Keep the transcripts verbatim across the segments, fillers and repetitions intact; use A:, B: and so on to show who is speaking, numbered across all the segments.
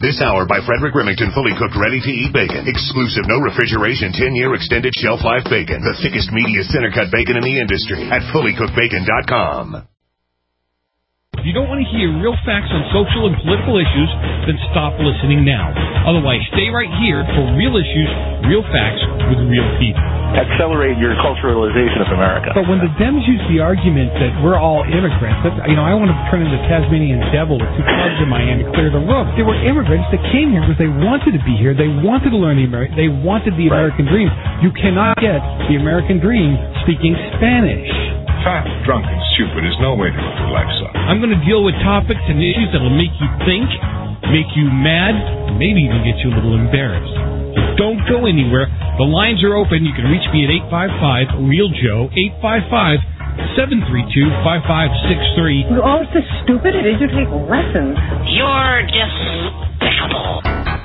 A: This hour by Frederick Remington, fully cooked, ready-to-eat bacon. Exclusive, no refrigeration, ten-year extended shelf life bacon. The thickest, meatiest center-cut bacon in the industry at fully cooked bacon dot com.
B: If you don't want to hear real facts on social and political issues, then stop listening now. Otherwise, stay right here for real issues, real facts with real people.
C: Accelerate your culturalization of America.
D: But when the Dems use the argument that we're all immigrants, that, you know, I want to turn into the Tasmanian devil with two clubs in my hand to clear the room. They were immigrants that came here because they wanted to be here. They wanted to learn the American. They wanted the American dream. You cannot get the American dream speaking Spanish.
E: Fat, drunk, and stupid is no way to live your life, son.
B: I'm going to deal with topics and issues that will make you think, make you mad, maybe even get you a little embarrassed. So don't go anywhere. The lines are open. You can reach me at eight five five, REAL Joe, eight five five, seven three two, five five six three.
F: You're all so stupid. It is you take lessons.
G: You're despicable.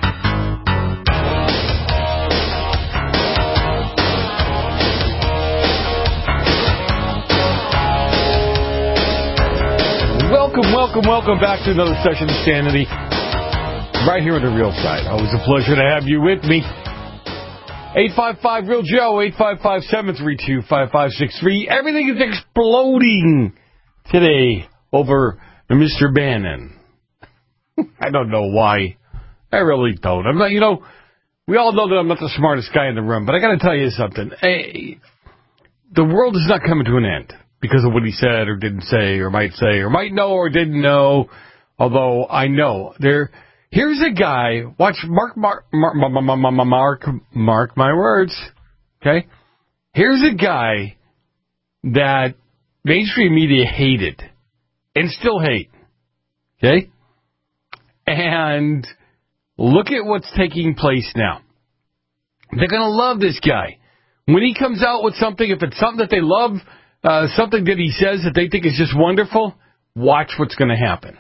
H: Welcome, welcome, welcome back to another session of Sanity. Right here on the Real Side. Always a pleasure to have you with me. eight five five, REAL Joe, eight five five, seven three two, five five six three. Everything is exploding today over Mister Bannon. I don't know why. I really don't. I'm not, you know, we all know that I'm not the smartest guy in the room, but I got to tell you something. Hey, the world is not coming to an end because of what he said or didn't say or might say or might know or didn't know, although I know. There, here's a guy, watch, mark, mark, mark, mark, mark my words, okay? Here's a guy that mainstream media hated and still hate, okay? And look at what's taking place now. They're going to love this guy. When he comes out with something, if it's something that they love, Uh, something that he says that they think is just wonderful, watch what's going to happen.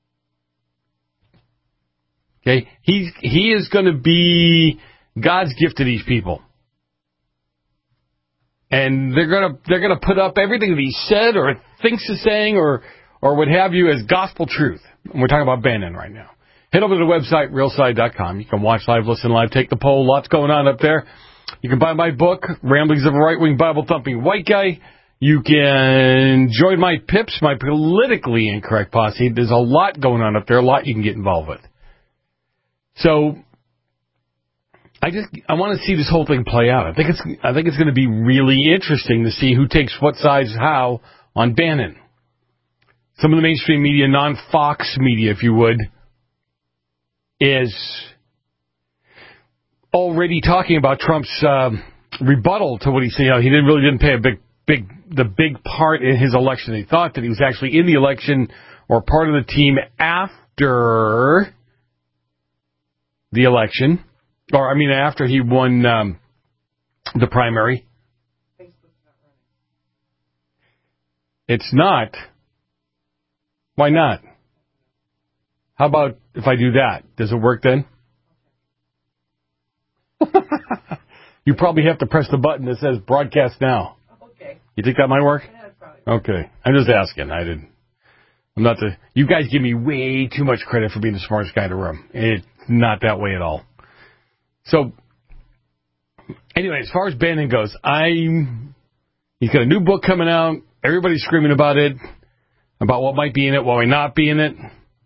H: Okay? He's, he is going to be God's gift to these people. And they're going to, they're going to put up everything that he said or thinks of saying or, or what have you as gospel truth. And we're talking about Bannon right now. Head over to the website, real side dot com. You can watch live, listen live, take the poll. Lots going on up there. You can buy my book, Ramblings of a Right-Wing Bible-Thumping White Guy. You can join my Pips, my politically incorrect posse. There's a lot going on up there, a lot you can get involved with. So, I just I want to see this whole thing play out. I think it's I think it's going to be really interesting to see who takes what sides how on Bannon. Some of the mainstream media, non-Fox media, if you would, is already talking about Trump's uh, rebuttal to what he said. You know, he didn't really didn't pay a big big the big part in his election. He thought that he was actually in the election or part of the team after the election, or I mean after he won um, the primary. It's not. Why not? How about if I do that? Does it work then? You probably have to press the button that says broadcast now. You think that might work? Okay. I'm just asking. I didn't. I'm not the. You guys give me way too much credit for being the smartest guy in the room. It's not that way at all. So, anyway, as far as Bannon goes, I'm. He's got a new book coming out. Everybody's screaming about it, about what might be in it, what might not be in it.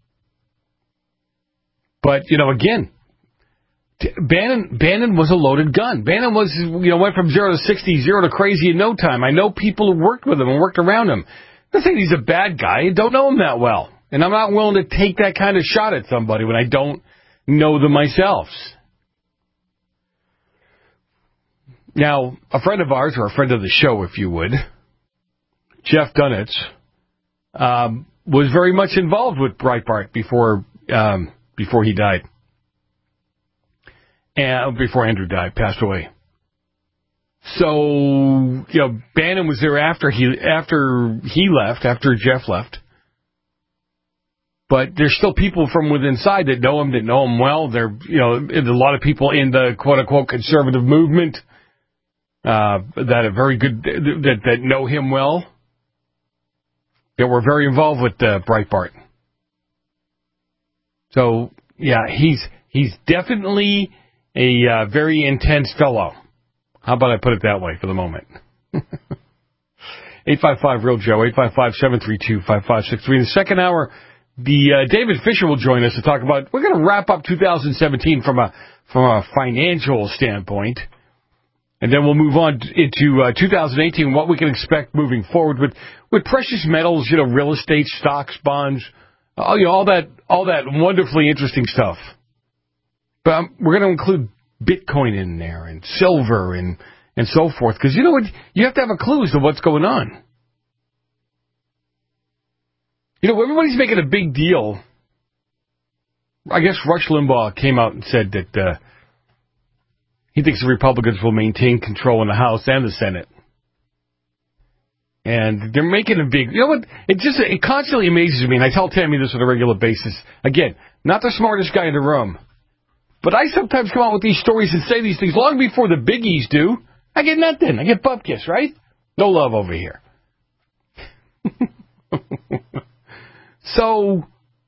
H: But you know, again, Bannon Bannon was a loaded gun. Bannon was, you know, went from zero to sixty, zero to crazy in no time. I know people who worked with him and worked around him. I'm not saying he's a bad guy. I don't know him that well. And I'm not willing to take that kind of shot at somebody when I don't know them myself. Now, a friend of ours, or a friend of the show, if you would, Jeff Dunitz, um, was very much involved with Breitbart before um, before he died. And before Andrew died, passed away. So, you know, Bannon was there after he after he left, after Jeff left. But there's still people from within inside that know him, that know him well. There, you know, there's a lot of people in the quote unquote conservative movement uh, that are very good, that that know him well, that were very involved with uh, Breitbart. So yeah, he's he's definitely a uh, very intense fellow. How about I put it that way for the moment? eight five five, real Joe, eight five five, seven three two, five five six three. In the second hour, the uh, David Fisher will join us to talk about, we're going to wrap up two thousand seventeen from a from a financial standpoint, and then we'll move on into uh, two thousand eighteen, what we can expect moving forward with, with precious metals, you know, real estate, stocks, bonds, all, you know, all that all that wonderfully interesting stuff. But um, we're going to include Bitcoin in there and silver and, and so forth, because you know what, you have to have a clue as to what's going on. You know, everybody's making a big deal. I guess Rush Limbaugh came out and said that uh, he thinks the Republicans will maintain control in the House and the Senate. And they're making a big... You know what? It just it constantly amazes me, and I tell Tammy this on a regular basis. Again, not the smartest guy in the room. But I sometimes come out with these stories and say these things long before the biggies do. I get nothing. I get bupkis, right? No love over here. So,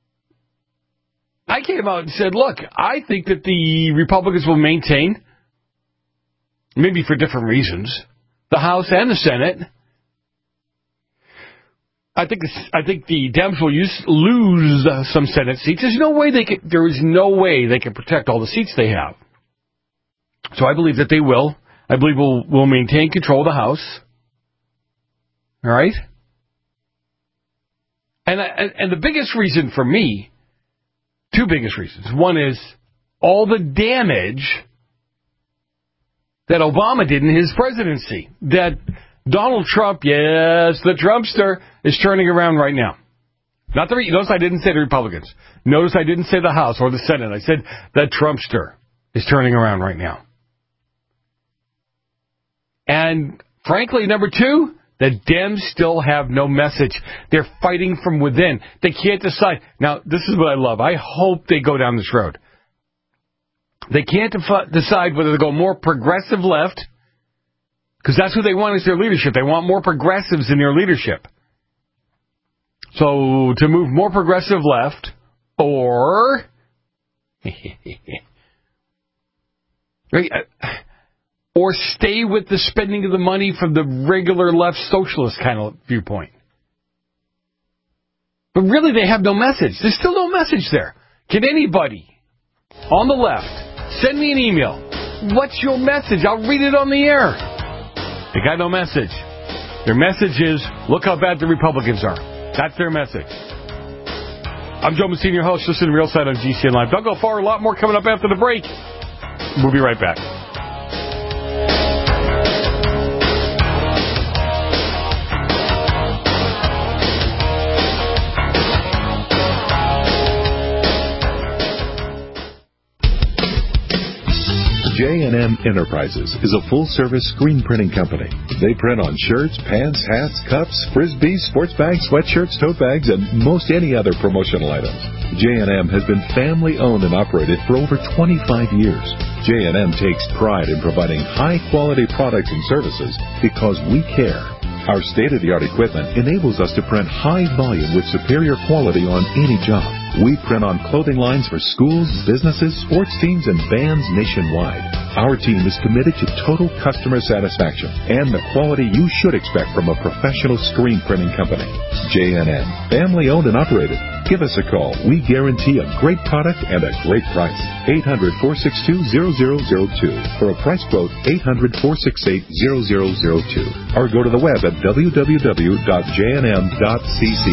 H: I came out and said, look, I think that the Republicans will maintain, maybe for different reasons, the House and the Senate. I think the, I think the Dems will use, lose uh, some Senate seats. There's no way they can, there is no way they can protect all the seats they have. So I believe that they will. I believe we'll, we'll maintain control of the House. All right? And, and the biggest reason for me, two biggest reasons. One is all the damage that Obama did in his presidency. That Donald Trump, yes, the Trumpster, is turning around right now. Not the, notice I didn't say the Republicans. Notice I didn't say the House or the Senate. I said the Trumpster is turning around right now. And frankly, number two, the Dems still have no message. They're fighting from within. They can't decide. Now, this is what I love. I hope they go down this road. They can't defi- decide whether to go more progressive left, because that's who they want as their leadership. They want more progressives in their leadership. So, to move more progressive left, or... or stay with the spending of the money from the regular left socialist kind of viewpoint. But really, they have no message. There's still no message there. Can anybody on the left send me an email? What's your message? I'll read it on the air. They got no message. Their message is, look how bad the Republicans are. That's their message. I'm Joe Messina, your host. Listen to Real Side on G C N Live. Don't go far. A lot more coming up after the break. We'll be right back.
I: J and M Enterprises is a full-service screen printing company. They print on shirts, pants, hats, cups, frisbees, sports bags, sweatshirts, tote bags, and most any other promotional items. J and M has been family-owned and operated for over twenty-five years. J and M takes pride in providing high-quality products and services because we care. Our state-of-the-art equipment enables us to print high volume with superior quality on any job. We print on clothing lines for schools, businesses, sports teams, and bands nationwide. Our team is committed to total customer satisfaction and the quality you should expect from a professional screen printing company. J and M, family-owned and operated. Give us a call. We guarantee a great product and a great price. eight hundred, four six two, zero zero zero two. For a price quote, eight hundred, four six eight, zero zero zero two. Or go to the web at w w w dot j n m dot c c.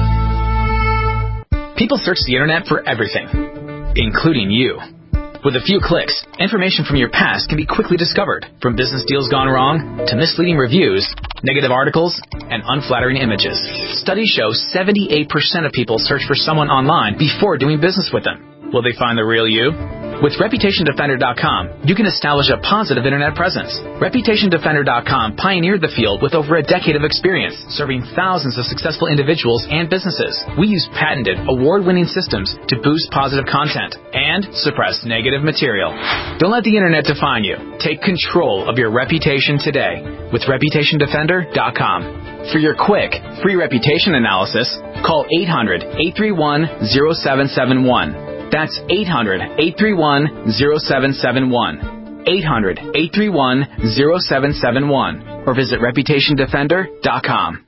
J: People search the internet for everything, including you. With a few clicks, information from your past can be quickly discovered, from business deals gone wrong to misleading reviews, negative articles, and unflattering images. Studies show seventy-eight percent of people search for someone online before doing business with them. Will they find the real you? With Reputation Defender dot com, you can establish a positive internet presence. Reputation Defender dot com pioneered the field with over a decade of experience, serving thousands of successful individuals and businesses. We use patented, award-winning systems to boost positive content and suppress negative material. Don't let the internet define you. Take control of your reputation today with Reputation Defender dot com. For your quick, free reputation analysis, call eight hundred, eight three one, zero seven seven one. That's eight hundred, eight three one, zero seven seven one. eight hundred, eight three one, zero seven seven one. Or visit reputation defender dot com.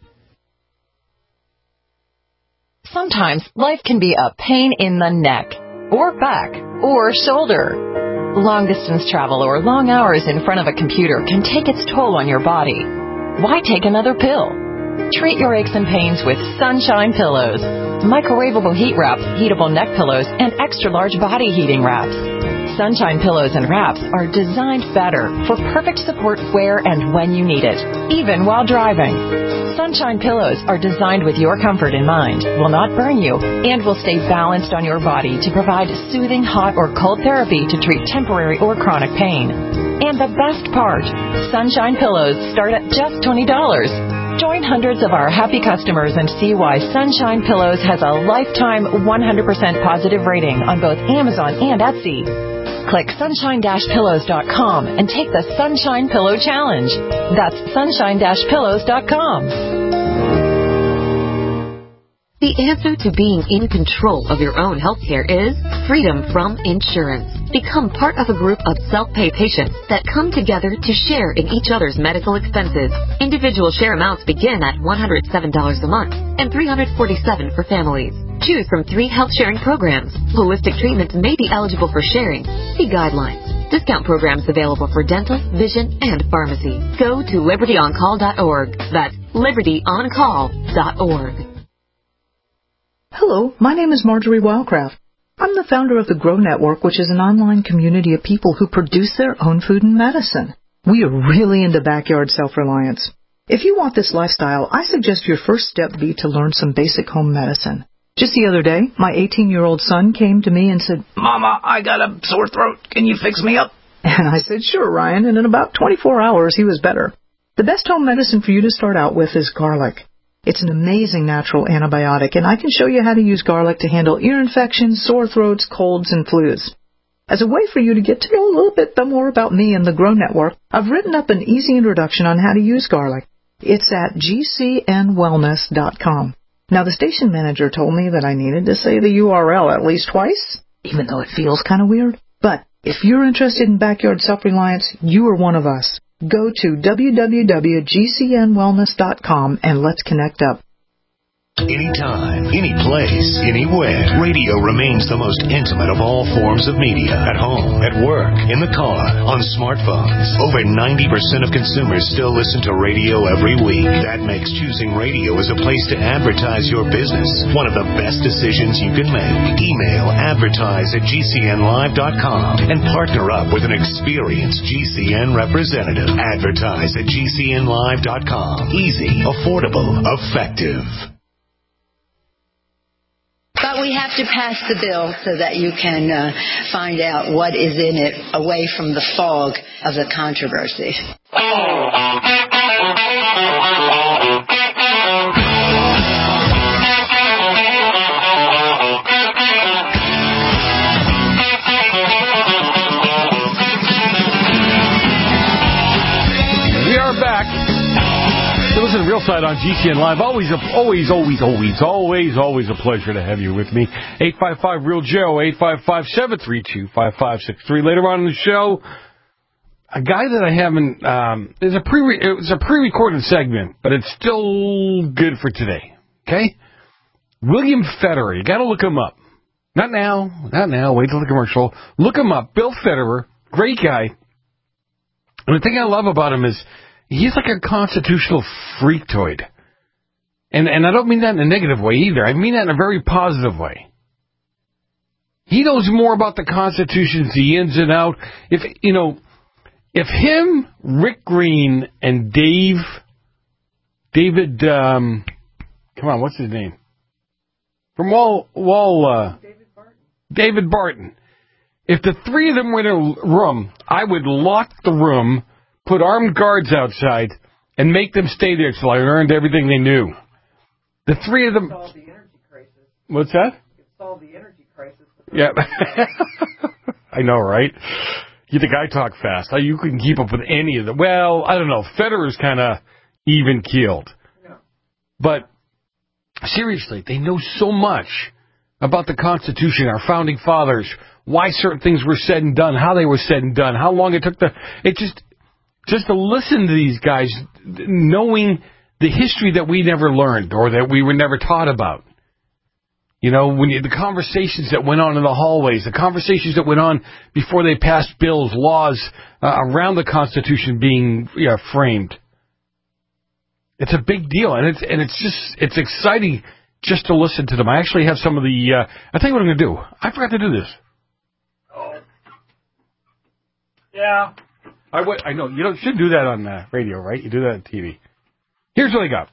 K: Sometimes life can be a pain in the neck, or back, or shoulder. Long-distance travel or long hours in front of a computer can take its toll on your body. Why take another pill? Treat your aches and pains with Sunshine Pillows. Microwavable heat wraps, heatable neck pillows, and extra-large body heating wraps. Sunshine Pillows and wraps are designed better for perfect support where and when you need it, even while driving. Sunshine Pillows are designed with your comfort in mind, will not burn you, and will stay balanced on your body to provide soothing hot or cold therapy to treat temporary or chronic pain. And the best part, Sunshine Pillows start at just twenty dollars. Join hundreds of our happy customers and see why Sunshine Pillows has a lifetime one hundred percent positive rating on both Amazon and Etsy. Click sunshine dash pillows dot com and take the Sunshine Pillow Challenge. That's sunshine dash pillows dot com.
L: The answer to being in control of your own healthcare is freedom from insurance. Become part of a group of self-pay patients that come together to share in each other's medical expenses. Individual share amounts begin at one hundred seven dollars a month and three hundred forty-seven dollars for families. Choose from three health sharing programs. Holistic treatments may be eligible for sharing. See guidelines. Discount programs available for dental, vision, and pharmacy. Go to liberty on call dot org. That's liberty on call dot org.
M: Hello, my name is Marjorie Wildcraft. I'm the founder of the Grow Network, which is an online community of people who produce their own food and medicine. We are really into backyard self-reliance. If you want this lifestyle, I suggest your first step be to learn some basic home medicine. Just the other day, my eighteen-year-old son came to me and said, "Mama, I got a sore throat. Can you fix me up?" And I said, "Sure, Ryan," and in about twenty-four hours, he was better. The best home medicine for you to start out with is garlic. It's an amazing natural antibiotic, and I can show you how to use garlic to handle ear infections, sore throats, colds, and flus. As a way for you to get to know a little bit more about me and the Grow Network, I've written up an easy introduction on how to use garlic. It's at g c n wellness dot com. Now, the station manager told me that I needed to say the U R L at least twice, even though it feels kind of weird. But if you're interested in backyard self-reliance, you are one of us. Go to w w w dot g c n wellness dot com and let's connect up.
A: Anytime, any place, anywhere, radio remains the most intimate of all forms of media. At home, at work, in the car, on smartphones. Over ninety percent of consumers still listen to radio every week. That makes choosing radio as a place to advertise your business one of the best decisions you can make. Email advertise at g c n live dot com and partner up with an experienced G C N representative. Advertise at g c n live dot com. Easy, affordable, effective.
N: But we have to pass the bill so that you can uh, find out what is in it away from the fog of the controversy.
H: We are back. So listen to Real Side on G C N Live. Always, always, always, always, always, always a pleasure to have you with me. eight five five real Joe, eight five five, seven three two, five five six three. Later on in the show, a guy that I haven't, um, is a pre, it was a pre-recorded segment, but it's still good for today. Okay? William Federer. You gotta look him up. Not now, not now, wait till the commercial. Look him up. Bill Federer, great guy. And the thing I love about him is, he's like a constitutional freaktoid. And and I don't mean that in a negative way either. I mean that in a very positive way. He knows more about the Constitution, the ins and out. If, you know, if him, Rick Green, and Dave, David, um, come on, what's his name? From Wall, Wall, uh, David Barton. David Barton. If the three of them were in a room, I would lock the room, put armed guards outside, and make them stay there till I learned everything they knew. The three of them...
O: Solve the energy crisis.
H: What's that?
O: It solved the energy crisis.
H: Yeah. I know, right? You think I talk fast. You couldn't keep up with any of them. Well, I don't know. Federer's kind of even-keeled.
O: No.
H: But, seriously, they know so much about the Constitution, our founding fathers, why certain things were said and done, how they were said and done, how long it took the... It just, just to listen to these guys, knowing the history that we never learned or that we were never taught about. You know, when you, the conversations that went on in the hallways, the conversations that went on before they passed bills, laws uh, around the Constitution being yeah, framed. It's a big deal, and it's and it's just it's exciting just to listen to them. I actually have some of the. Uh, I tell you what I'm going to do. I forgot to do this. Oh. Yeah. I w- I know you don't should do that on uh, radio, right? You do that on T V. Here's what I got,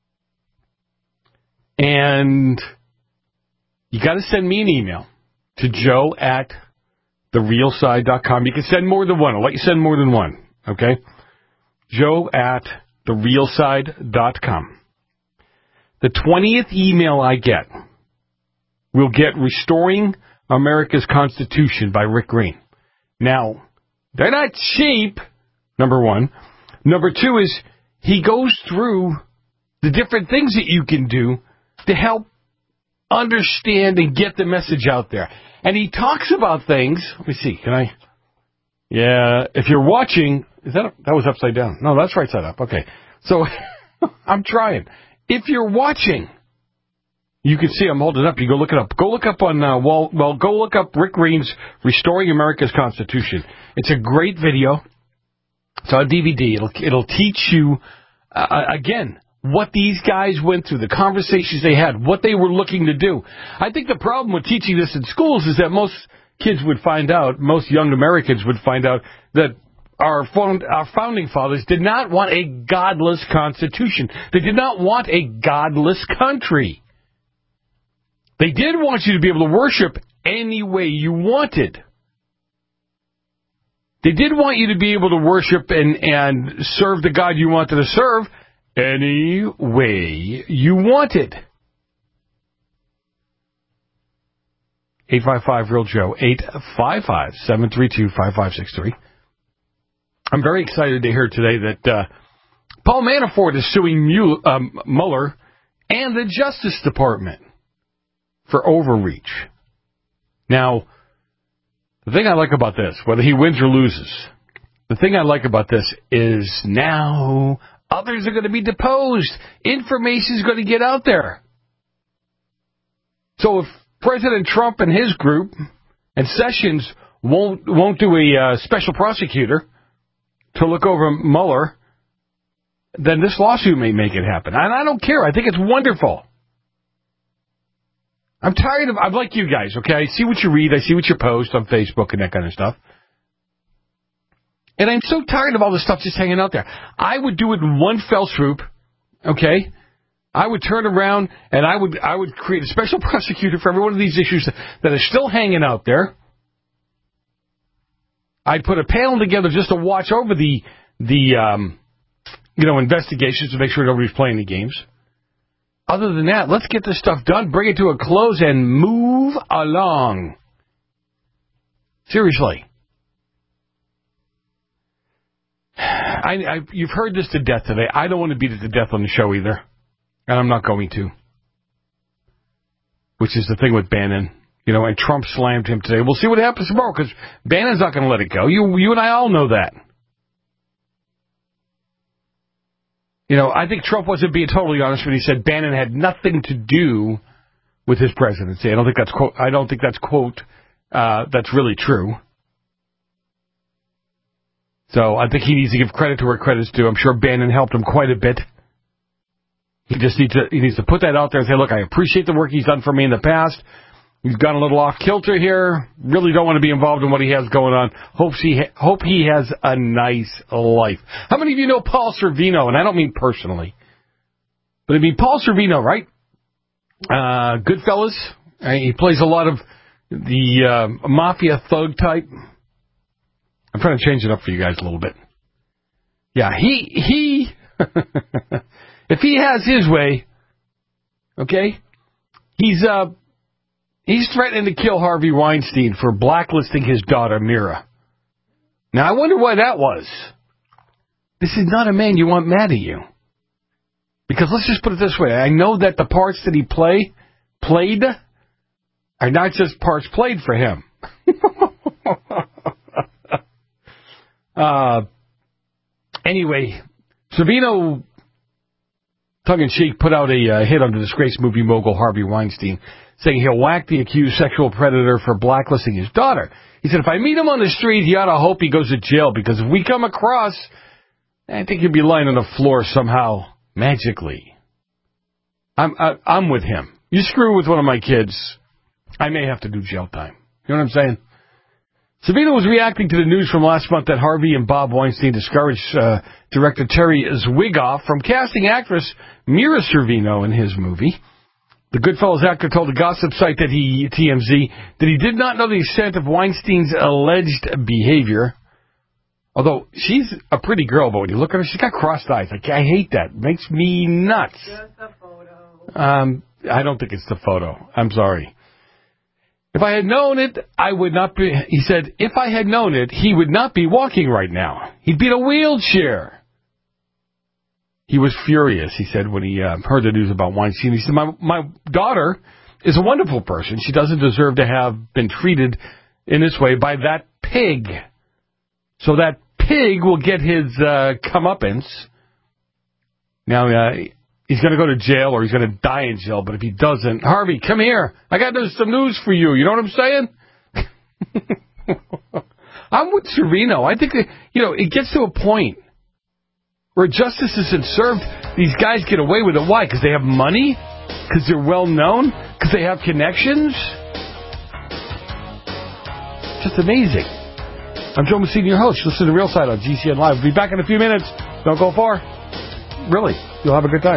H: and. You got to send me an email to joe at the real side dot com. You can send more than one. I'll let you send more than one, okay? joe at the real side dot com. The twentieth email I get will get Restoring America's Constitution by Rick Green. Now, they're not cheap, number one. Number two is he goes through the different things that you can do to help understand and get the message out there. And he talks about things. Let me see. Can I? Yeah. If you're watching, is that that was upside down? No, that's right side up. Okay. So I'm trying. If you're watching, you can see I'm holding it up. You go look it up. Go look up on uh, well, well, go look up Rick Green's Restoring America's Constitution. It's a great video. It's on D V D. It'll it'll teach you uh, again. What these guys went through, the conversations they had, what they were looking to do. I think the problem with teaching this in schools is that most kids would find out, most young Americans would find out that our, found, our founding fathers did not want a godless constitution. They did not want a godless country. They did want you to be able to worship any way you wanted. They did want you to be able to worship and, and serve the God you wanted to serve any way you wanted. eight five five real Joe, eight five five, seven three two, five five six three. I'm very excited to hear today that uh, Paul Manafort is suing Mueller, um, Mueller and the Justice Department for overreach. Now, the thing I like about this, whether he wins or loses, the thing I like about this is now others are going to be deposed. Information is going to get out there. So if President Trump and his group and Sessions won't won't do a uh, special prosecutor to look over Mueller, then this lawsuit may make it happen. And I don't care. I think it's wonderful. I'm tired of, I'm like you guys, okay? I see what you read. I see what you post on Facebook and that kind of stuff. And I'm so tired of all this stuff just hanging out there. I would do it in one fell swoop, okay? I would turn around and I would I would create a special prosecutor for every one of these issues that are still hanging out there. I'd put a panel together just to watch over the the um, you know investigations to make sure nobody's playing the games. Other than that, let's get this stuff done, bring it to a close, and move along. Seriously. I, I, you've heard this to death today. I don't want to beat it to death on the show either. And I'm not going to. Which is the thing with Bannon. You know, and Trump slammed him today. We'll see what happens tomorrow, because Bannon's not going to let it go. You, you and I all know that. You know, I think Trump wasn't being totally honest when he said Bannon had nothing to do with his presidency. I don't think that's quote. I don't think that's quote. Uh, that's really true. So I think he needs to give credit to where credit's due. I'm sure Bannon helped him quite a bit. He just needs to he needs to put that out there and say, look, I appreciate the work he's done for me in the past. He's gone a little off kilter here. Really don't want to be involved in what he has going on. Hopes he ha- hope he has a nice life. How many of you know Paul Sorvino? And I don't mean personally, but I mean Paul Sorvino, right? Uh, Goodfellas. Uh, he plays a lot of the uh, mafia thug type. I'm trying to change it up for you guys a little bit. Yeah, he he. If he has his way, okay, he's uh. He's threatening to kill Harvey Weinstein for blacklisting his daughter, Mira. Now, I wonder why that was. This is not a man you want mad at you. Because let's just put it this way. I know that the parts that he play, played are not just parts played for him. uh, anyway, Servino, tongue-in-cheek, put out a uh, hit on the disgraced movie mogul Harvey Weinstein, saying he'll whack the accused sexual predator for blacklisting his daughter. He said, if I meet him on the street, he ought to hope he goes to jail, because if we come across, I think he'll be lying on the floor somehow, magically. I'm I, I'm with him. You screw with one of my kids, I may have to do jail time. You know what I'm saying? Servino was reacting to the news from last month that Harvey and Bob Weinstein discouraged uh, director Terry Zwigoff from casting actress Mira Sorvino in his movie. The Goodfellas actor told the gossip site that he, T M Z, that he did not know the extent of Weinstein's alleged behavior. Although, she's a pretty girl, but when you look at her, she's got crossed eyes. Like, I hate that. It makes me nuts.
O: Just a photo.
H: Um, I don't think it's the photo. I'm sorry. If I had known it, I would not be... He said, if I had known it, he would not be walking right now. He'd be in a wheelchair. He was furious, he said, when he uh, heard the news about Weinstein. He said, my, my daughter is a wonderful person. She doesn't deserve to have been treated in this way by that pig. So that pig will get his uh, comeuppance. Now, uh, he's going to go to jail or he's going to die in jail. But if he doesn't, Harvey, come here. I got some news for you. You know what I'm saying? I'm with Servino. I think that, you know, it gets to a point where justice isn't served. These guys get away with it. Why? Because they have money? Because they're well known? Because they have connections? Just amazing. I'm Joe Messina, your host. Listen to Real Side on G C N Live. We'll be back in a few minutes. Don't go far. Really. You'll have a good time.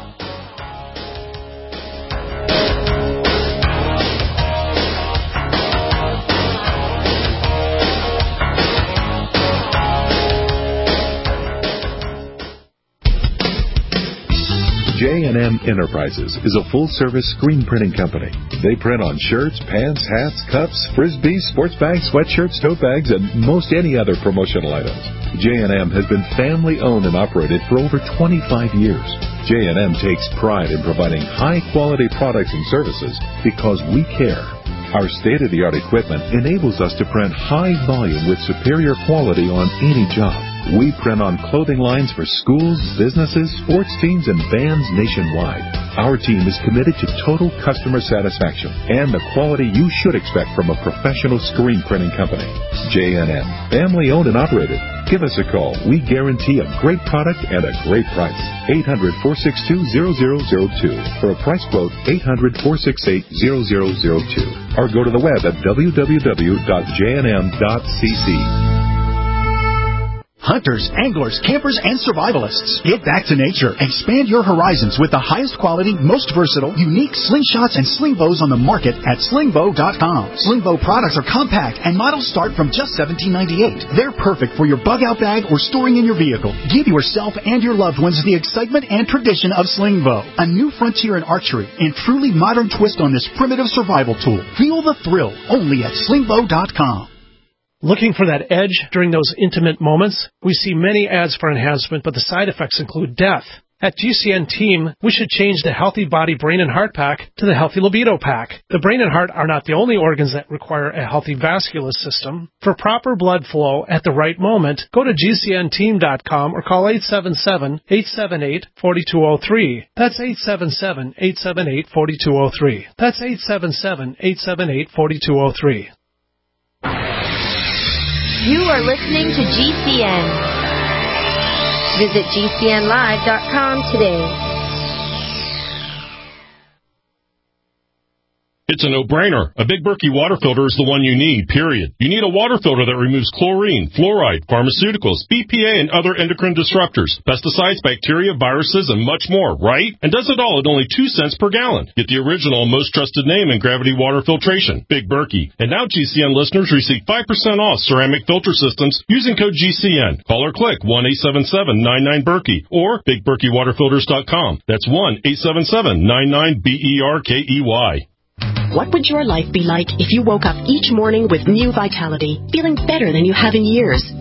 I: J and M Enterprises is a full-service screen printing company. They print on shirts, pants, hats, cups, frisbees, sports bags, sweatshirts, tote bags, and most any other promotional items. J and M has been family-owned and operated for over twenty-five years. J and M takes pride in providing high-quality products and services because we care. Our state-of-the-art equipment enables us to print high volume with superior quality on any job. We print on clothing lines for schools, businesses, sports teams, and bands nationwide. Our team is committed to total customer satisfaction and the quality you should expect from a professional screen printing company. J and M, family-owned and operated. Give us a call. We guarantee a great product and a great price. eight hundred, four six two, zero zero zero two. For a price quote, eight hundred, four six eight, zero zero zero two. Or go to the web at w w w dot j n m dot c c.
P: Hunters, anglers, campers, and survivalists. Get back to nature. Expand your horizons with the highest quality, most versatile, unique slingshots and sling bows on the market at sling bow dot com. Sling bow products are compact and models start from just seventeen ninety-eight. They're perfect for your bug-out bag or storing in your vehicle. Give yourself and your loved ones the excitement and tradition of sling bow, a new frontier in archery and truly modern twist on this primitive survival tool. Feel the thrill only at sling bow dot com.
Q: Looking for that edge during those intimate moments? We see many ads for enhancement, but the side effects include death. At G C N Team, we should change the Healthy Body Brain and Heart Pack to the Healthy Libido Pack. The brain and heart are not the only organs that require a healthy vascular system. For proper blood flow at the right moment, go to G C N team dot com or call eight seven seven, eight seven eight, four two zero three. That's eight seven seven, eight seven eight, four two zero three. That's eight seven seven, eight seven eight, four two zero three.
R: You are listening to G C N. Visit G C N live dot com today.
S: It's a no-brainer. A Big Berkey water filter is the one you need, period. You need a water filter that removes chlorine, fluoride, pharmaceuticals, B P A, and other endocrine disruptors, pesticides, bacteria, viruses, and much more, right? And does it all at only two cents per gallon. Get the original and most trusted name in gravity water filtration, Big Berkey. And now G C N listeners receive five percent off ceramic filter systems using code G C N. Call or click one eight seven seven, nine nine, Berkey or big berkey water filters dot com. That's one eight seven seven, nine nine, B E R K E Y.
T: What would your life be like if you woke up each morning with new vitality, feeling better than you have in years?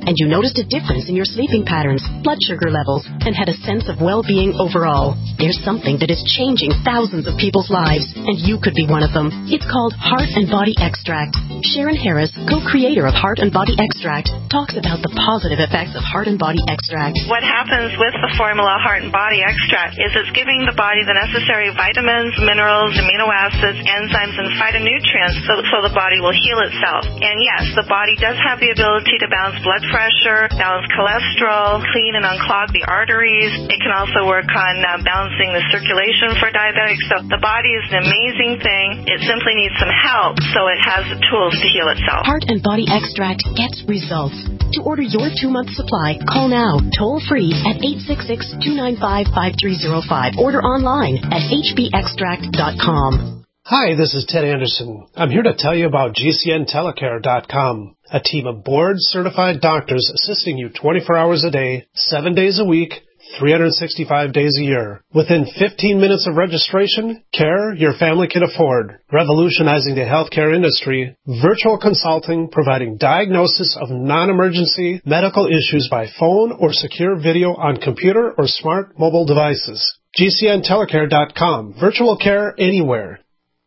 T: and you noticed a difference in your sleeping patterns, blood sugar levels, and had a sense of well-being overall. There's something that is changing thousands of people's lives, and you could be one of them. It's called Heart and Body Extract. Sharon Harris, co-creator of Heart and Body Extract, talks about the positive effects of Heart and Body Extract.
U: What happens with the formula Heart and Body Extract is it's giving the body the necessary vitamins, minerals, amino acids, enzymes, and phytonutrients so, so the body will heal itself. And yes, the body does have the ability to balance blood pressure, balance cholesterol, clean and unclog the arteries. It can also work on uh, balancing the circulation for diabetics. So the body is an amazing thing. It simply needs some help so it has the tools to heal itself.
T: Heart and Body Extract gets results. To order your two-month supply, call now, toll-free at eight six six, two nine five, five three zero five. Order online at h b extract dot com.
Q: Hi, this is Ted Anderson. I'm here to tell you about G C N telecare dot com, a team of board-certified doctors assisting you twenty-four hours a day, seven days a week, three hundred sixty-five days a year. Within fifteen minutes of registration, care your family can afford. Revolutionizing the healthcare industry, virtual consulting providing diagnosis of non-emergency medical issues by phone or secure video on computer or smart mobile devices. G C N telecare dot com. Virtual care anywhere.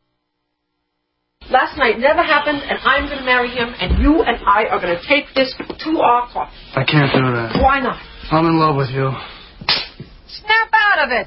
O: Last night never happened, and I'm going to marry him, and you and I are going to take this to our court.
V: I can't do that.
O: Why not?
V: I'm in love with you.
O: Snap out of it.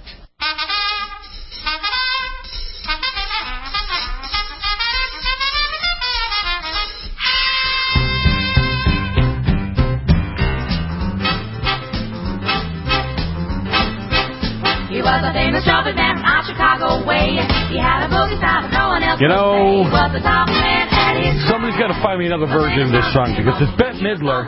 W: He was a famous trumpet man from out Chicago way. He had a boogie style that no one else
H: You know,
W: could say. He was the top man at his
H: somebody's got to find me another version of this song because it's Bette Midler,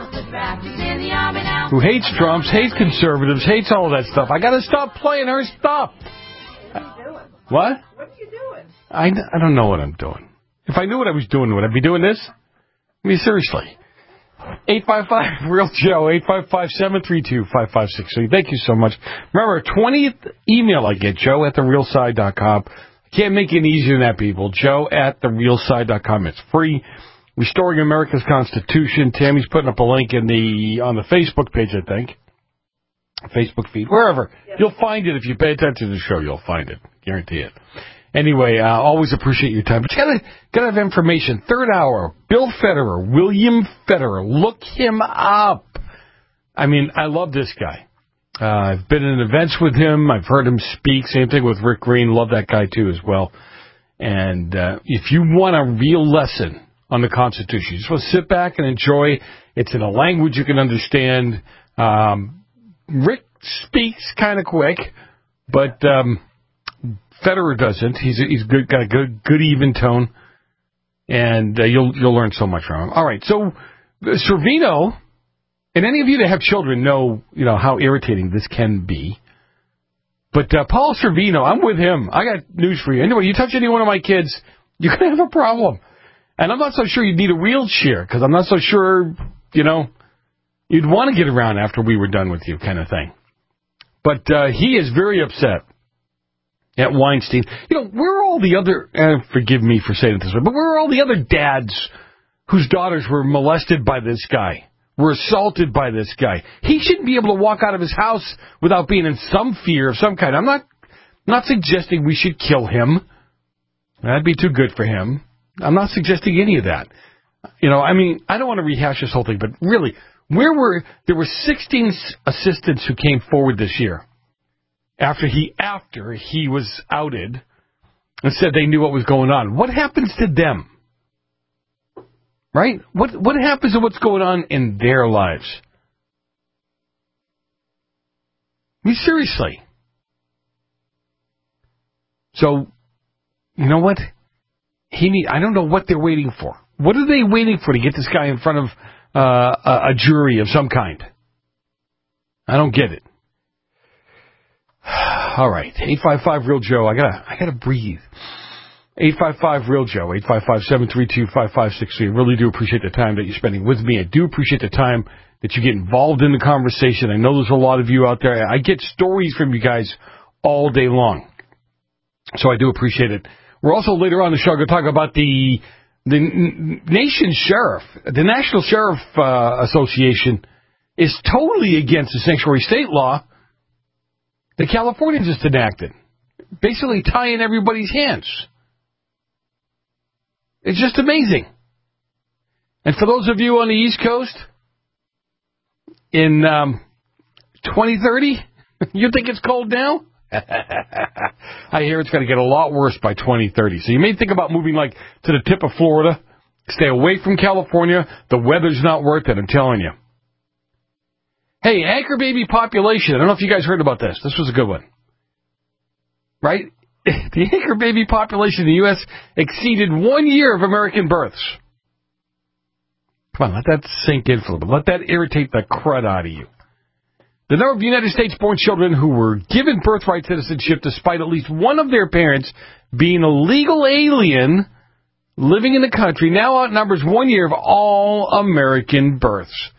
H: who hates Trumps, hates conservatives, hates all of that stuff. I got to stop playing her stuff.
O: What are you doing?
H: What?
O: What are you doing?
H: I, I don't know what I'm doing. If I knew what I was doing, would I be doing this? I mean, seriously. eight five five real Joe, eight five five, seven three two, five five six three. Thank you so much. Remember, twentieth email I get, Joe at the real side dot com. I can't make it easier than that, people. Joe at the real side dot com. It's free. Restoring America's Constitution. Tammy's putting up a link in the on the Facebook page, I think. Facebook feed, wherever. You'll find it if you pay attention to the show. You'll find it. Guarantee it. Anyway, uh, always appreciate your time. But you gotta, gotta have information. Third hour, Bill Federer, William Federer. Look him up. I mean, I love this guy. Uh, I've been in events with him. I've heard him speak. Same thing with Rick Green. Love that guy, too, as well. And uh, if you want a real lesson on the Constitution, you just want to sit back and enjoy. It's in a language you can understand. Um, Rick speaks kind of quick, but... Um, Federer doesn't. He's he's good, got a good good even tone, and uh, you'll you'll learn so much from him. All right, so uh, Servino, and any of you that have children know you know how irritating this can be. But uh, Paul Servino, I'm with him. I got news for you. Anyway, you touch any one of my kids, you're gonna have a problem, and I'm not so sure you'd need a wheelchair because I'm not so sure you know you'd want to get around after we were done with you, kind of thing. But uh, he is very upset at Weinstein. You know, where are all the other, uh, forgive me for saying it this way, but where are all the other dads whose daughters were molested by this guy, were assaulted by this guy? He shouldn't be able to walk out of his house without being in some fear of some kind. I'm not, not suggesting we should kill him. That'd be too good for him. I'm not suggesting any of that. You know, I mean, I don't want to rehash this whole thing, but really, where were, there were sixteen assistants who came forward this year. After he after he was outed and said they knew what was going on. What happens to them? Right? What what happens to what's going on in their lives? I mean, seriously. So, you know what? He need, I don't know what they're waiting for. What are they waiting for to get this guy in front of uh, a, a jury of some kind? I don't get it. All right, eight five five real Joe. I gotta, I gotta breathe. eight five five real Joe. eight five five, seven three two, five five six three. I really do appreciate the time that you're spending with me. I do appreciate the time that you get involved in the conversation. I know there's a lot of you out there. I get stories from you guys all day long, so I do appreciate it. We're also later on in the show going to talk about the the nation sheriff, the National Sheriff uh, Association is totally against the sanctuary state law that California just enacted, basically tying everybody's hands. It's just amazing. And for those of you on the East Coast, in um, twenty thirty, you think it's cold now? I hear it's going to get a lot worse by twenty thirty. So you may think about moving like to the tip of Florida. Stay away from California. The weather's not worth it, I'm telling you. Hey, anchor baby population. I don't know if you guys heard about this. This was a good one. Right? The anchor baby population in the U S exceeded one year of American births. Come on, let that sink in for a little bit. Let that irritate the crud out of you. The number of United States-born children who were given birthright citizenship despite at least one of their parents being a legal alien living in the country now outnumbers one year of all American births.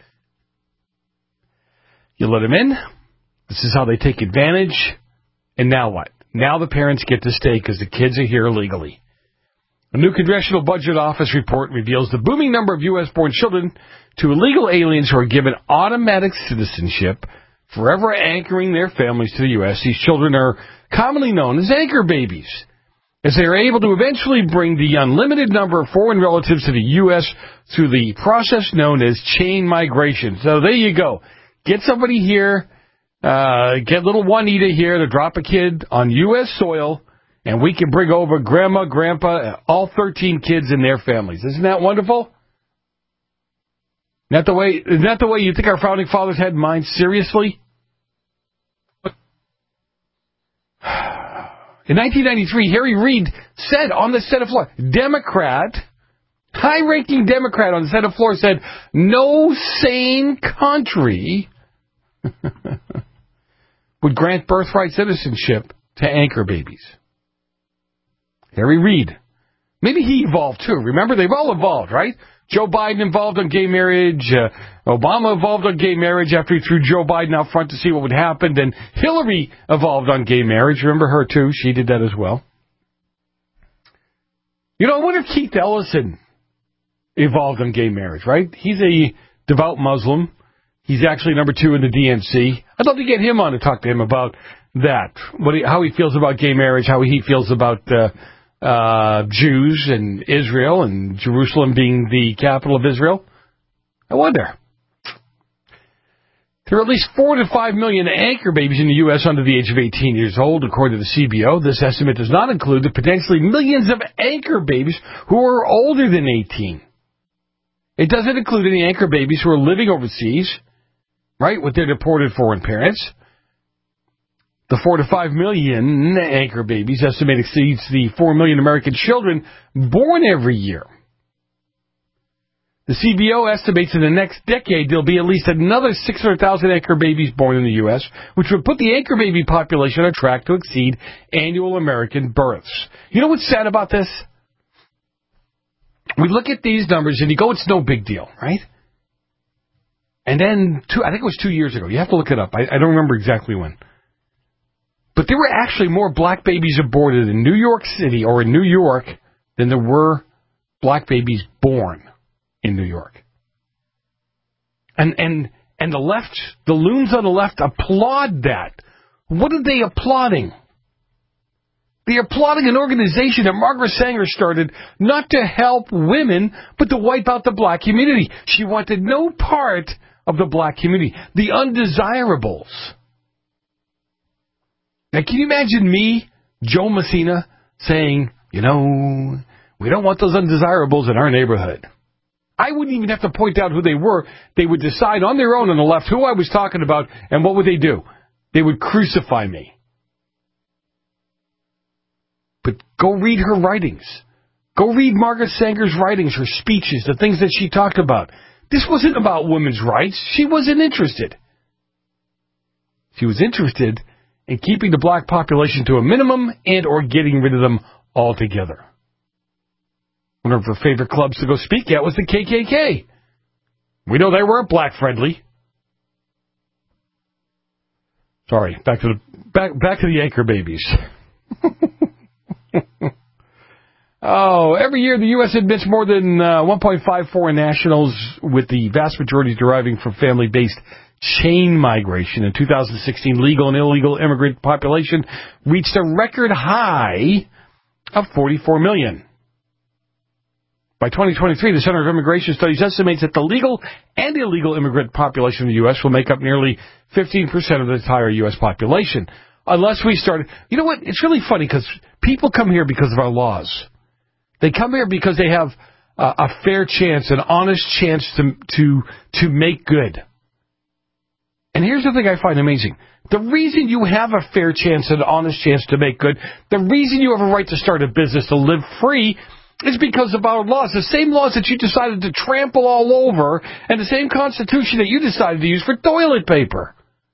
H: You let them in. This is how they take advantage. And now what? Now the parents get to stay because the kids are here illegally. A new Congressional Budget Office report reveals the booming number of U S-born children to illegal aliens who are given automatic citizenship, forever anchoring their families to the U S. These children are commonly known as anchor babies, as they are able to eventually bring the unlimited number of foreign relatives to the U S through the process known as chain migration. So there you go. Get somebody here, uh, get little Juanita here to drop a kid on U S soil, and we can bring over grandma, grandpa, all thirteen kids and their families. Isn't that wonderful? Not the way, is that the way you think our founding fathers had in mind? Seriously? In nineteen ninety-three, Harry Reid said on the Senate floor, Democrat, high-ranking Democrat on the Senate floor said, no sane country would grant birthright citizenship to anchor babies. Harry Reid. Maybe he evolved too. Remember, they've all evolved, right? Joe Biden involved on gay marriage. Uh, Obama evolved on gay marriage after he threw Joe Biden out front to see what would happen. Then Hillary evolved on gay marriage. Remember her, too? She did that as well. You know, I wonder if Keith Ellison evolved on gay marriage, right? He's a devout Muslim. He's actually number two in the D N C. I'd love to get him on to talk to him about that, what he, how he feels about gay marriage, how he feels about uh, uh, Jews and Israel and Jerusalem being the capital of Israel. I wonder. There are at least four to five million anchor babies in the U S under the age of eighteen years old, according to the C B O. This estimate does not include the potentially millions of anchor babies who are older than eighteen. It doesn't include any anchor babies who are living overseas, right, with their deported foreign parents. The four to five million anchor babies estimate exceeds the four million American children born every year. The C B O estimates in the next decade there'll be at least another six hundred thousand anchor babies born in the U S, which would put the anchor baby population on track to exceed annual American births. You know what's sad about this? We look at these numbers and you go, it's no big deal, right? And then, two, I think it was two years ago. You have to look it up. I, I don't remember exactly when. But there were actually more black babies aborted in New York City or in New York than there were black babies born in New York. And and and the left, the loons on the left applaud that. What are they applauding? They're applauding an organization that Margaret Sanger started not to help women, but to wipe out the black community. She wanted no part of the black community, the undesirables. Now, can you imagine me, Joe Messina, saying, you know, we don't want those undesirables in our neighborhood? I wouldn't even have to point out who they were. They would decide on their own on the left who I was talking about, and what would they do? They would crucify me. But go read her writings. Go read Margaret Sanger's writings, her speeches, the things that she talked about. This wasn't about women's rights. She wasn't interested. She was interested in keeping the black population to a minimum and or getting rid of them altogether. One of her favorite clubs to go speak at was the K K K. We know they weren't black friendly. Sorry, back to the back back to the anchor babies. Oh, every year the U S admits more than uh, one point five four nationals, with the vast majority deriving from family-based chain migration. In two thousand sixteen, legal and illegal immigrant population reached a record high of forty-four million. By twenty twenty-three, the Center of Immigration Studies estimates that the legal and illegal immigrant population in the U S will make up nearly fifteen percent of the entire U S population. Unless we start... You know what? It's really funny because people come here because of our laws. They come here because they have uh, a fair chance, an honest chance to to to make good. And here's the thing I find amazing. The reason you have a fair chance, an honest chance to make good, the reason you have a right to start a business, to live free, is because of our laws. The same laws that you decided to trample all over, and the same Constitution that you decided to use for toilet paper.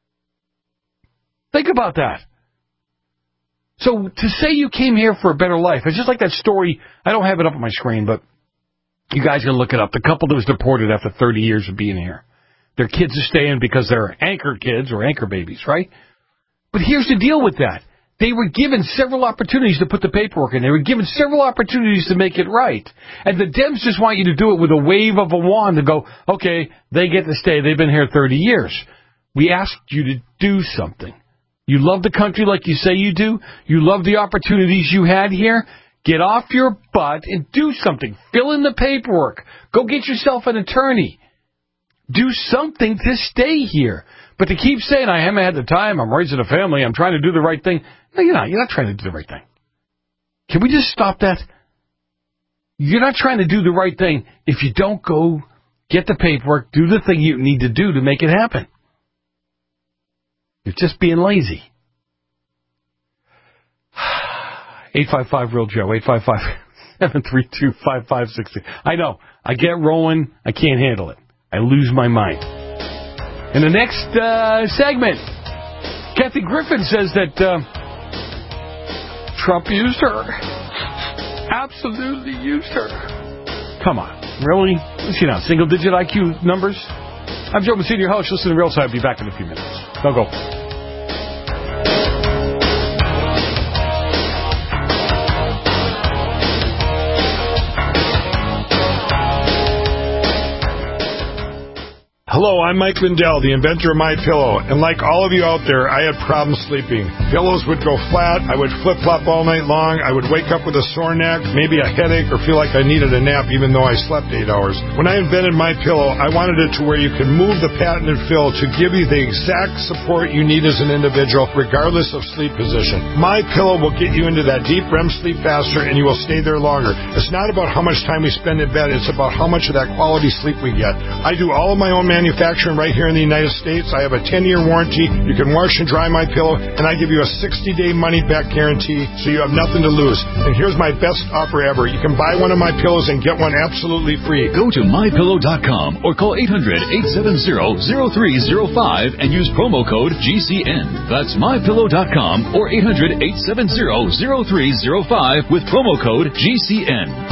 H: Think about that. So to say you came here for a better life, it's just like that story. I don't have it up on my screen, but you guys can look it up. The couple that was deported after thirty years of being here. Their kids are staying because they're anchor kids or anchor babies, right? But here's the deal with that. They were given several opportunities to put the paperwork in. They were given several opportunities to make it right. And the Dems just want you to do it with a wave of a wand and go, okay, they get to stay. They've been here thirty years. We asked you to do something. You love the country like you say you do. You love the opportunities you had here. Get off your butt and do something. Fill in the paperwork. Go get yourself an attorney. Do something to stay here. But to keep saying, I haven't had the time, I'm raising a family, I'm trying to do the right thing. No, you're not. You're not trying to do the right thing. Can we just stop that? You're not trying to do the right thing if you don't go get the paperwork, do the thing you need to do to make it happen. You're just being lazy. eight five five real Joe, eight five five, seven three two, five five six six. I know. I get rolling. I can't handle it. I lose my mind. In the next uh, segment, Kathy Griffin says that uh, Trump used her. Absolutely used her. Come on. Really? You know, single-digit I Q numbers? I'm Joe Messina, your host. Listen to Real Time. I'll be back in a few minutes. Don't go.
C: Hello, I'm Mike Lindell, the inventor of MyPillow, and like all of you out there, I had problems sleeping. Pillows would go flat, I would flip-flop all night long, I would wake up with a sore neck, maybe a headache, or feel like I needed a nap even though I slept eight hours. When I invented MyPillow, I wanted it to where you could move the patented fill to give you the exact support you need as an individual, regardless of sleep position. MyPillow will get you into that deep R E M sleep faster, and you will stay there longer. It's not about how much time we spend in bed, it's about how much of that quality sleep we get. I do all of my own manufacturing. Manufacturing right here in the United States. I have a ten-year warranty. You can wash and dry my pillow, and I give you a sixty-day money-back guarantee, so you have nothing to lose. And here's my best offer ever. You can buy one of my pillows and get one absolutely free.
D: Go to my pillow dot com or call eight hundred, eight seven zero, zero three zero five and use promo code G C N. That's my pillow dot com or eight hundred, eight seven zero, zero three zero five with promo code G C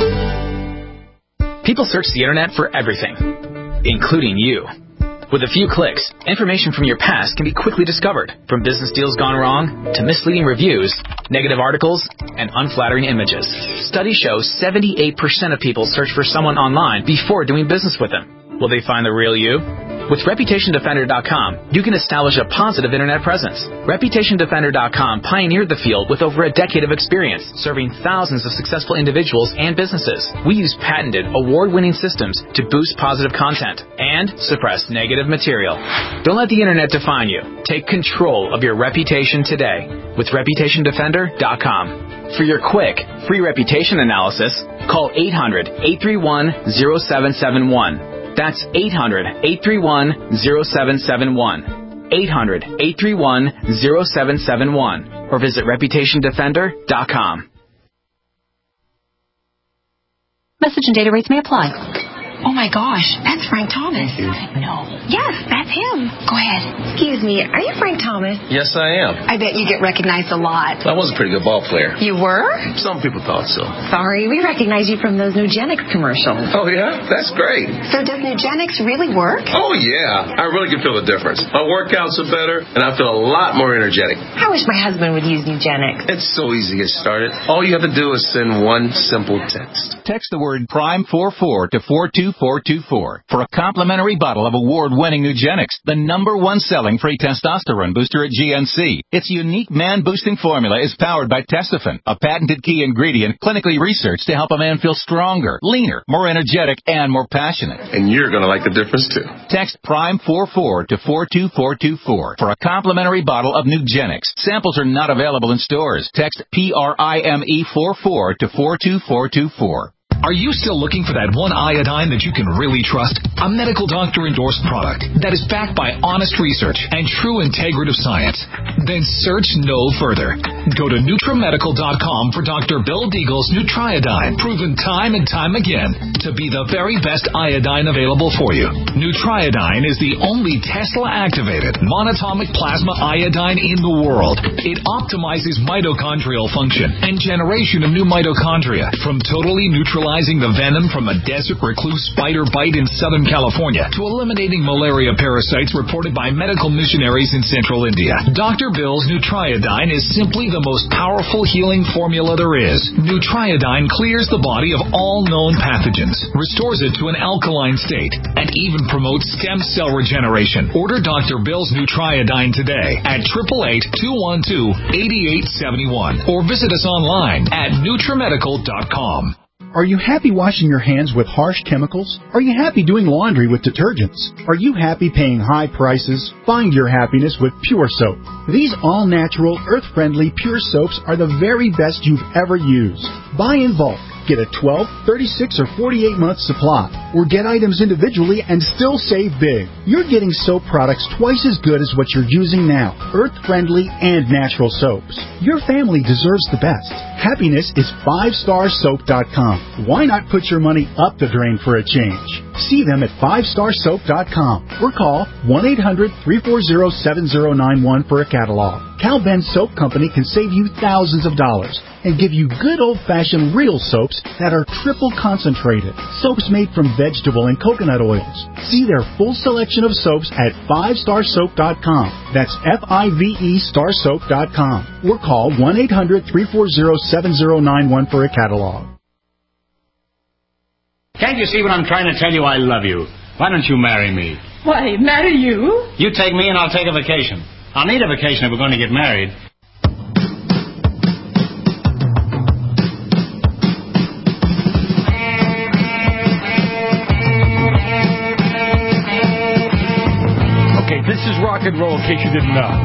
D: N.
J: People search the internet for everything, including you. With a few clicks, information from your past can be quickly discovered, from business deals gone wrong to misleading reviews, negative articles, and unflattering images. Studies show seventy-eight percent of people search for someone online before doing business with them. Will they find the real you? With Reputation Defender dot com, you can establish a positive internet presence. Reputation Defender dot com pioneered the field with over a decade of experience, serving thousands of successful individuals and businesses. We use patented, award-winning systems to boost positive content and suppress negative material. Don't let the internet define you. Take control of your reputation today with Reputation Defender dot com. For your quick, free reputation analysis, call eight hundred, eight three one, zero seven seven one. That's eight hundred, eight three one, zero seven seven one. eight hundred, eight three one, zero seven seven one. Or visit Reputation Defender dot com.
E: Message and data rates may apply.
B: Oh, my gosh. That's Frank Thomas.
E: No.
B: Yes, that's him. Go ahead. Excuse me. Are you Frank Thomas?
E: Yes, I am.
B: I bet you get recognized a lot.
E: I was a pretty good ball player.
B: You were?
E: Some people thought so.
B: Sorry, we recognize you from those Nugenics commercials.
E: Oh, yeah? That's great.
B: So does Nugenics really work?
E: Oh, yeah. I really can feel the difference. My workouts are better, and I feel a lot more energetic.
B: I wish my husband would use Nugenics.
E: It's so easy to get started. All you have to do is send one simple text.
F: Text the word Prime forty-four to four two four two four for a complimentary bottle of award-winning Nugenics, the number one selling free testosterone booster at G N C. Its unique man-boosting formula is powered by Testofen, a patented key ingredient clinically researched to help a man feel stronger, leaner, more energetic, and more passionate.
E: And you're going to like the difference, too.
F: Text Prime forty-four to four two four two four for a complimentary bottle of Nugenics. Samples are not available in stores. Text P R I M E forty-four to four two four two four.
X: Are you still looking for that one iodine that you can really trust? A medical doctor endorsed product that is backed by honest research and true integrative science? Then search no further. Go to Nutramedical dot com for Doctor Bill Deagle's Nutriodine, proven time and time again to be the very best iodine available for you. Nutriodine is the only Tesla-activated monatomic plasma iodine in the world. It optimizes mitochondrial function and generation of new mitochondria from totally neutralizing the venom from a desert recluse spider bite in Southern California to eliminating malaria parasites reported by medical missionaries in central India. Doctor Bill's Nutriodine is simply the most powerful healing formula there is. Nutriodine clears the body of all known pathogens, restores it to an alkaline state, and even promotes stem cell regeneration. Order Doctor Bill's Nutriodine today at eight eight eight, two one two, eight eight seven one or visit us online at Nutramedical dot com.
P: Are you happy washing your hands with harsh chemicals? Are you happy doing laundry with detergents? Are you happy paying high prices? Find your happiness with Pure Soap. These all-natural, earth-friendly Pure Soaps are the very best you've ever used. Buy in bulk. Get a twelve, thirty-six, or forty-eight month supply, or get items individually and still save big. You're getting soap products twice as good as what you're using now, earth-friendly and natural soaps. Your family deserves the best. Happiness is five star soap dot com. Why not put your money up the drain for a change? See them at five star soap dot com or call one eight hundred, three four zero, seven zero nine one for a catalog. Cal Ben Soap Company can save you thousands of dollars and give you good old-fashioned real soaps that are triple concentrated. Soaps made from vegetable and coconut oils. See their full selection of soaps at five star soap dot com. That's F I V E star soap dot com. Or call one eight hundred, three four zero, seven zero nine one for a catalog.
Y: Can't you see what I'm trying to tell you? I love you. Why don't you marry me?
O: Why, marry you?
Y: You take me and I'll take a vacation. I'll need a vacation if we're going to get married.
H: Okay, this is rock and roll in case you didn't know.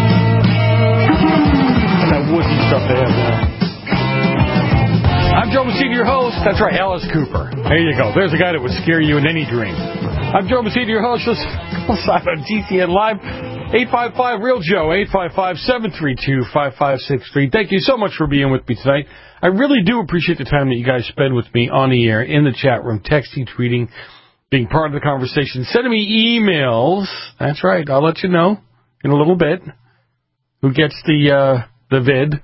H: And that woodsy stuff they have there. I'm Joe Messina, your host. That's right, Alice Cooper. There you go. There's a guy that would scare you in any dream. I'm Joe Messina, your host. Let's go on G C N Live. eight five five, real Joe, eight five five, seven three two, five five six three. Thank you so much for being with me tonight. I really do appreciate the time that you guys spend with me on the air, in the chat room, texting, tweeting, being part of the conversation, sending me emails. That's right. I'll let you know in a little bit who gets the uh, the vid.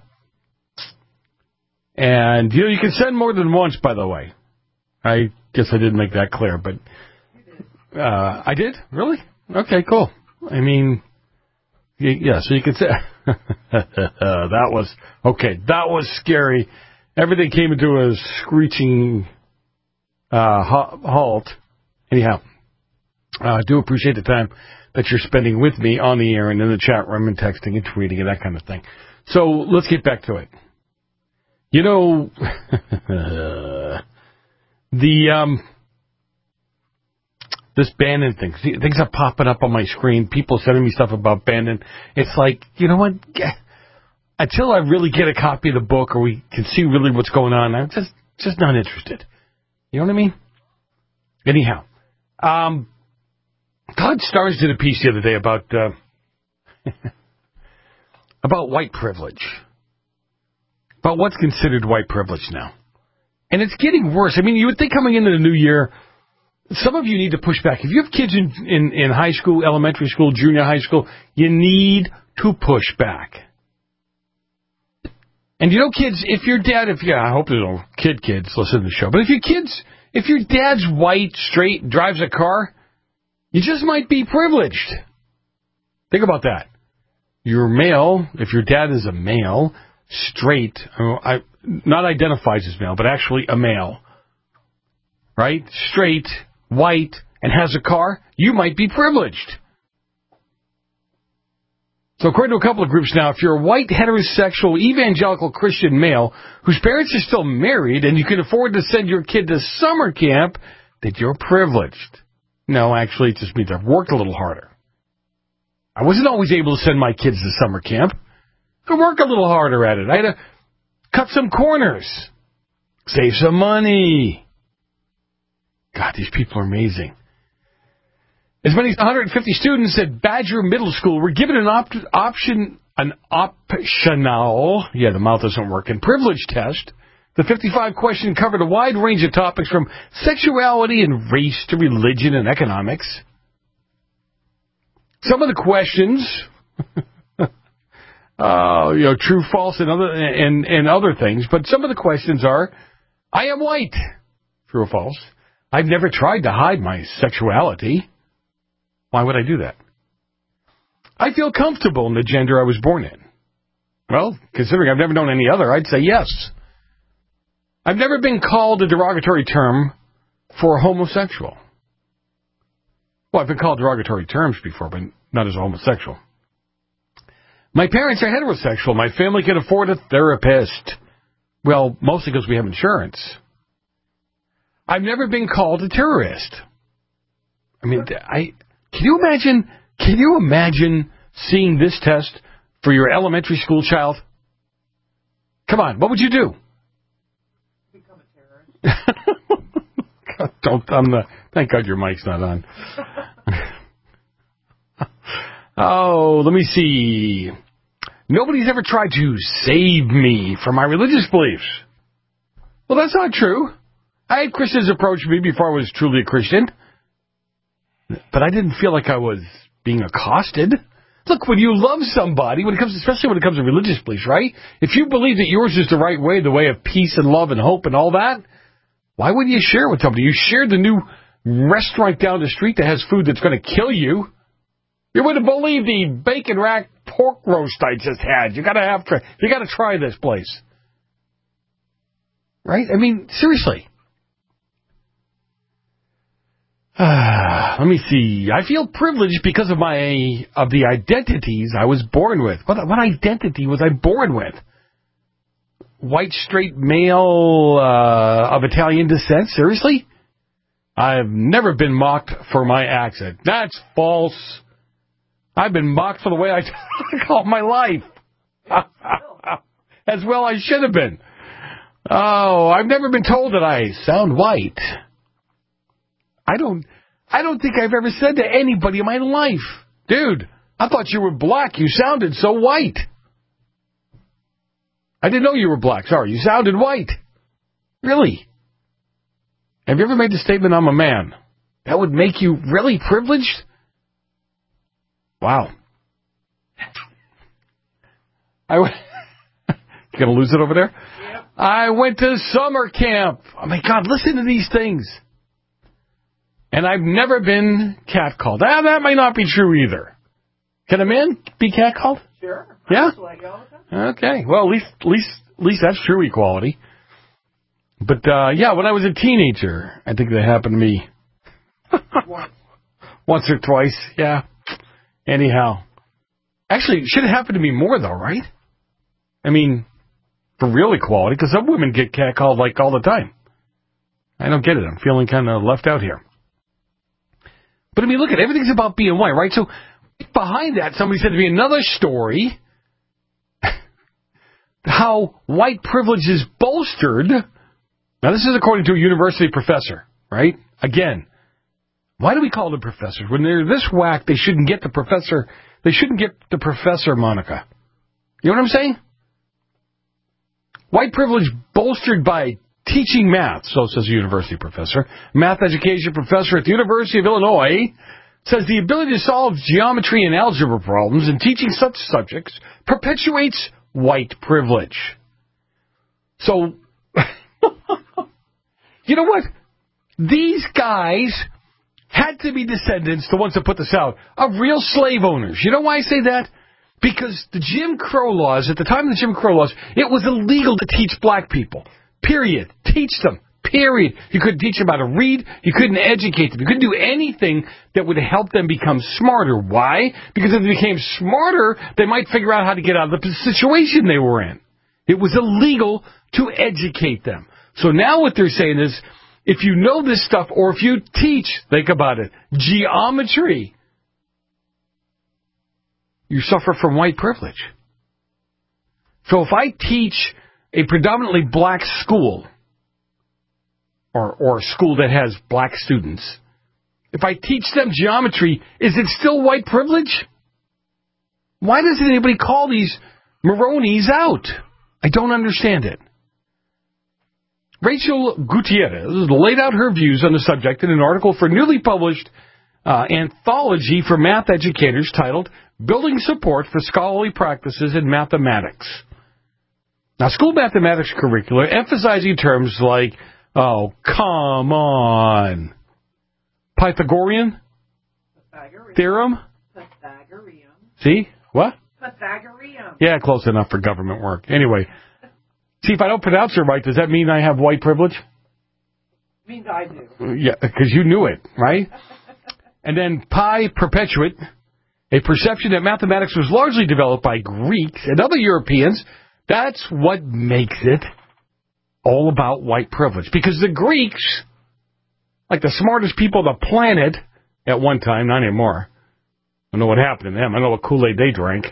H: And, you know, you can send more than once, by the way. I guess I didn't make that clear, but uh, I did? Really? Okay, cool. I mean, yeah, so you can say, that was, okay, that was scary. Everything came into a screeching uh, halt. Anyhow, I uh, do appreciate the time that you're spending with me on the air and in the chat room and texting and tweeting and that kind of thing. So let's get back to it. You know, the, um, this Bannon thing, see, things are popping up on my screen, people sending me stuff about Bannon. It's like, you know what, until I really get a copy of the book or we can see really what's going on, I'm just, just not interested. You know what I mean? Anyhow, um, Todd Starnes did a piece the other day about, uh, about white privilege. About what's considered white privilege now. And it's getting worse. I mean, you would think coming into the new year, Some of you need to push back. If you have kids in, in, in high school, elementary school, junior high school, you need to push back. And you know, kids, if your dad, if yeah, I hope there's no kid kids listen to the show, but if your kids, if your dad's white, straight, drives a car, you just might be privileged. Think about that. You're male, if your dad is a male, straight, I, not identifies as male, but actually a male, right? Straight, white, and has a car, you might be privileged. So according to a couple of groups now, if you're a white, heterosexual, evangelical Christian male whose parents are still married and you can afford to send your kid to summer camp, that you're privileged. No, actually, it just means I've worked a little harder. I wasn't always able to send my kids to summer camp. I work a little harder at it. I had to cut some corners, save some money. God, these people are amazing. As many as one hundred fifty students at Badger Middle School were given an op- option, an optional, yeah, the mouth doesn't work, and privilege test. The fifty-five question covered a wide range of topics from sexuality and race to religion and economics. Some of the questions, uh, you know, true, false, and other and, and other things, but some of the questions are, I am white, true or false. I've never tried to hide my sexuality. Why would I do that? I feel comfortable in the gender I was born in. Well, considering I've never known any other, I'd say yes. I've never been called a derogatory term for a homosexual. Well, I've been called derogatory terms before, but not as a homosexual. My parents are heterosexual. My family can afford a therapist. Well, mostly because we have insurance. I've never been called a terrorist. I mean, I can you imagine? Can you imagine seeing this test for your elementary school child? Come on, what would you do?
O: Become a terrorist.
H: Don't. I'm the. Thank God your mic's not on. Oh, let me see. Nobody's ever tried to save me from my religious beliefs. Well, that's not true. I had Christians approach me before I was truly a Christian, but I didn't feel like I was being accosted. Look, when you love somebody, when it comes, especially when it comes to religious beliefs, right? If you believe that yours is the right way, the way of peace and love and hope and all that, why wouldn't you share it with somebody? You shared the new restaurant down the street that has food that's going to kill you. You wouldn't believe the bacon rack pork roast I just had. You got to have to. You got to try this place, right? I mean, seriously. Uh, let me see. I feel privileged because of my of the identities I was born with. What what identity was I born with? White, straight male uh, of Italian descent? Seriously? I've never been mocked for my accent. That's false. I've been mocked for the way I talk all my life. As well I should have been. Oh, I've never been told that I sound white. I don't I don't think I've ever said to anybody in my life, dude, I thought you were black. You sounded so white. I didn't know you were black. Sorry, you sounded white. Really? Have you ever made the statement, I'm a man? That would make you really privileged? Wow. I w- you going to lose it over there? Yep. I went to summer camp. Oh, my God, listen to these things. And I've never been catcalled. Ah, that might not be true either. Can a man be catcalled?
O: Sure.
H: Yeah?
O: Like all the time.
H: Okay. Well, at least, at least, at least that's true equality. But, uh, yeah, when I was a teenager, I think that happened to me. Once or twice, yeah. Anyhow. Actually, it should have happened to me more, though, right? I mean, for real equality, because some women get catcalled, like, all the time. I don't get it. I'm feeling kind of left out here. But, I mean, look at it. Everything's about being white, right? So, behind that, somebody said to me another story, how white privilege is bolstered. Now, this is according to a university professor, right? Again, why do we call them professors? When they're this whack, they shouldn't get the professor, they shouldn't get the professor moniker. You know what I'm saying? White privilege bolstered by teaching math, so says a university professor. Math education professor at the University of Illinois says the ability to solve geometry and algebra problems and teaching such subjects perpetuates white privilege. So, you know what? These guys had to be descendants, the ones that put this out, of real slave owners. You know why I say that? Because the Jim Crow laws, at the time of the Jim Crow laws, it was illegal to teach black people. Period. Teach them. Period. You couldn't teach them how to read. You couldn't educate them. You couldn't do anything that would help them become smarter. Why? Because if they became smarter, they might figure out how to get out of the situation they were in. It was illegal to educate them. So now what they're saying is, if you know this stuff, or if you teach, think about it, geometry, you suffer from white privilege. So if I teach a predominantly black school, or, or a school that has black students, if I teach them geometry, is it still white privilege? Why doesn't anybody call these Maronis out? I don't understand it. Rachel Gutierrez laid out her views on the subject in an article for newly published uh, anthology for math educators titled Building Support for Scholarly Practices in Mathematics. Now, school mathematics curricula emphasizing terms like, oh, come on, Pythagorean Pythagorean. Theorem?
O: Pythagorean.
H: See? What?
O: Pythagorean.
H: Yeah, close enough for government work. Anyway. See, if I don't pronounce it right, does that mean I have white privilege?
O: Means I do.
H: Yeah, because you knew it, right? And then pi perpetuate, a perception that mathematics was largely developed by Greeks and other Europeans. That's what makes it all about white privilege. Because the Greeks, like the smartest people on the planet at one time, not anymore. I don't know what happened to them. I know what Kool-Aid they drank.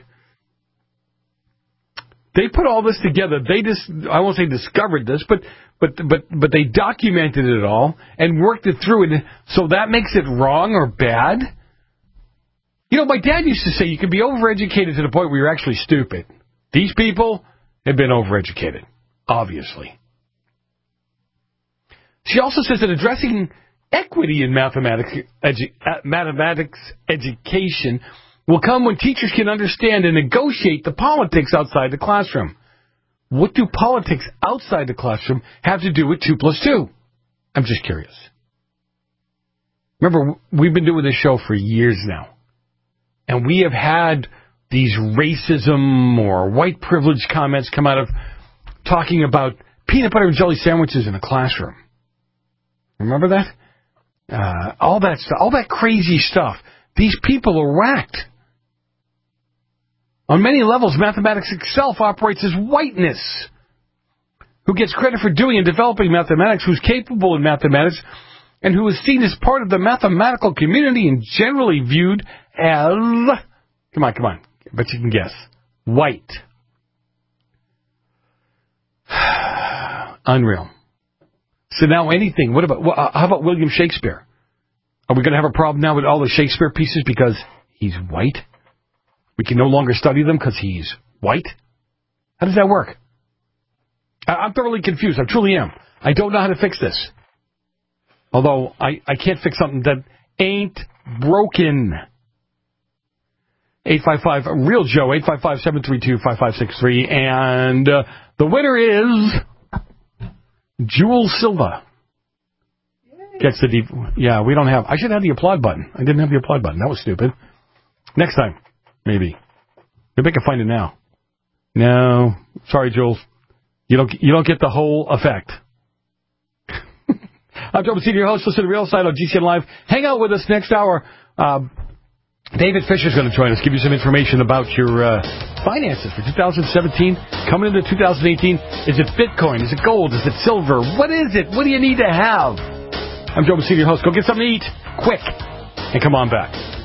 H: They put all this together. They just, I won't say discovered this, but, but, but, but they documented it all and worked it through. And so that makes it wrong or bad. You know, my dad used to say you can be overeducated to the point where you're actually stupid. These people have been overeducated, obviously. She also says that addressing equity in mathematics, edu, uh, mathematics education will come when teachers can understand and negotiate the politics outside the classroom. What do politics outside the classroom have to do with two plus two? I'm just curious. Remember, we've been doing this show for years now, and we have had these racism or white privilege comments come out of talking about peanut butter and jelly sandwiches in a classroom. Remember that? Uh, all that stuff, all that crazy stuff. These people are whacked. On many levels, mathematics itself operates as whiteness. Who gets credit for doing and developing mathematics, who's capable in mathematics, and who is seen as part of the mathematical community and generally viewed as, come on, come on, but you can guess, white. Unreal. So now anything, what about, how about William Shakespeare? Are we going to have a problem now with all the Shakespeare pieces because he's white? We can no longer study them because he's white? How does that work? I'm thoroughly confused. I truly am. I don't know how to fix this. Although I, I can't fix something that ain't broken. eight five five real Joe, eight five five, seven three two, five five six three. And uh, the winner is Jewel Silva. Gets the deep. Yeah, we don't have. I should have the applaud button. I didn't have the applaud button. That was stupid. Next time, maybe. Maybe I can find it now. No, sorry, Jules. You don't. You don't get the whole effect. I'm Joe Senior host. Listen to Real Side on G C N Live. Hang out with us next hour. Uh, David Fisher's going to join us. Give you some information about your uh, finances for two thousand seventeen. Coming into two thousand eighteen. Is it Bitcoin? Is it gold? Is it silver? What is it? What do you need to have? I'm Joe Messina, your host. Go get something to eat, quick, and come on back.